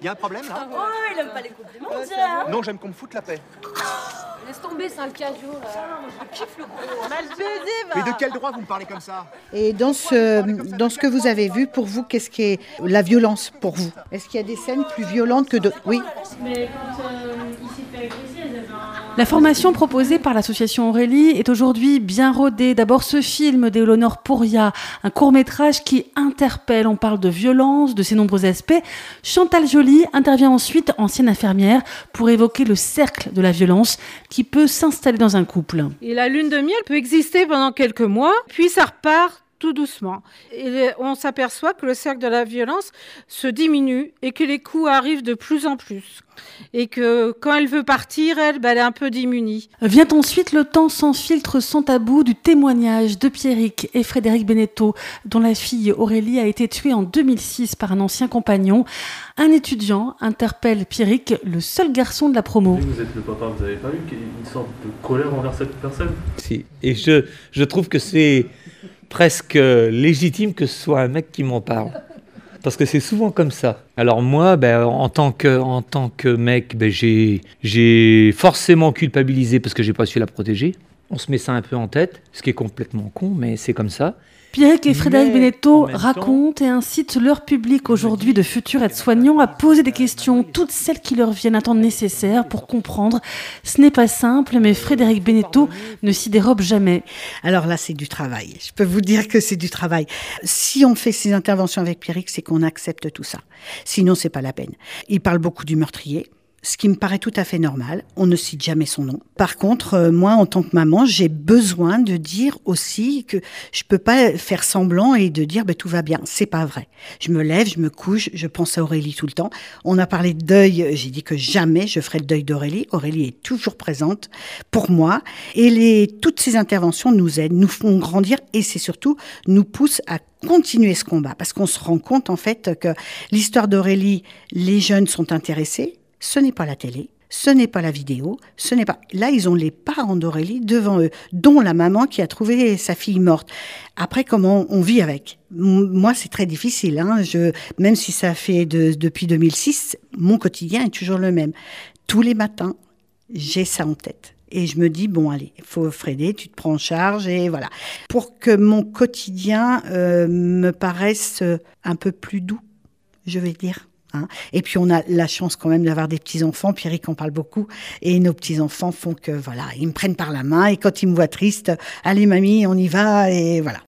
Y a un problème là? Oh, il aime pas les compliments, tiens. Non, j'aime qu'on me foute la paix. Laisse tomber, c'est un cajou, là. Je kiffe le gros. Mal baisé, va. Mais de quel droit vous me parlez comme ça? Et dans ce que vous avez vu, pour vous, qu'est-ce qui est la violence pour vous? Est-ce qu'il y a des scènes plus violentes que d'autres? Oui. Mais quand il s'est fait agresser, elles avaient La formation proposée par l'association Aurélie est aujourd'hui bien rodée. D'abord ce film d'Éléonore Pourria, un court-métrage qui interpelle. On parle de violence, de ses nombreux aspects. Chantal Joly intervient ensuite, ancienne infirmière, pour évoquer le cercle de la violence qui peut s'installer dans un couple. Et la lune de miel peut exister pendant quelques mois, puis ça repart tout doucement. Et on s'aperçoit que le cercle de la violence se diminue et que les coups arrivent de plus en plus. Et que quand elle veut partir, elle est un peu démunie. Vient ensuite le temps sans filtre, sans tabou du témoignage de Pierrick et Frédéric Beneteau, dont la fille Aurélie a été tuée en 2006 par un ancien compagnon. Un étudiant interpelle Pierrick, le seul garçon de la promo. Vous êtes le papa, vous n'avez pas eu une sorte de colère envers cette personne? Si, et je trouve que c'est presque légitime que ce soit un mec qui m'en parle. Parce que c'est souvent comme ça. Alors moi, en tant que mec, j'ai forcément culpabilisé parce que j'ai pas su la protéger. On se met ça un peu en tête, ce qui est complètement con, mais c'est comme ça. Pierrick et Frédéric Beneteau racontent et incitent leur public aujourd'hui de futurs aides-soignants à poser des questions, toutes celles qui leur viennent un temps nécessaire pour comprendre. Ce n'est pas simple, mais Frédéric Beneteau ne s'y dérobe jamais. Alors là, c'est du travail. Je peux vous dire que c'est du travail. Si on fait ces interventions avec Pierrick, c'est qu'on accepte tout ça. Sinon, c'est pas la peine. Il parle beaucoup du meurtrier. Ce qui me paraît tout à fait normal. On ne cite jamais son nom. Par contre, moi, en tant que maman, j'ai besoin de dire aussi que je peux pas faire semblant et de dire tout va bien. C'est pas vrai. Je me lève, je me couche, je pense à Aurélie tout le temps. On a parlé de deuil. J'ai dit que jamais je ferai le deuil d'Aurélie. Aurélie est toujours présente pour moi. Et toutes ces interventions nous aident, nous font grandir et c'est surtout nous poussent à continuer ce combat. Parce qu'on se rend compte, en fait, que l'histoire d'Aurélie, les jeunes sont intéressés. Ce n'est pas la télé, ce n'est pas la vidéo, ce n'est pas... Là, ils ont les parents d'Aurélie devant eux, dont la maman qui a trouvé sa fille morte. Après, comment on vit avec? Moi, c'est très difficile. Même si ça fait depuis 2006, mon quotidien est toujours le même. Tous les matins, j'ai ça en tête. Et je me dis, bon, allez, Frédé, tu te prends en charge et voilà. Pour que mon quotidien me paraisse un peu plus doux, je vais dire. Et puis on a la chance quand même d'avoir des petits-enfants, Pierrick en parle beaucoup, et nos petits-enfants font que, voilà, ils me prennent par la main, et quand ils me voient triste, allez mamie, on y va, et voilà.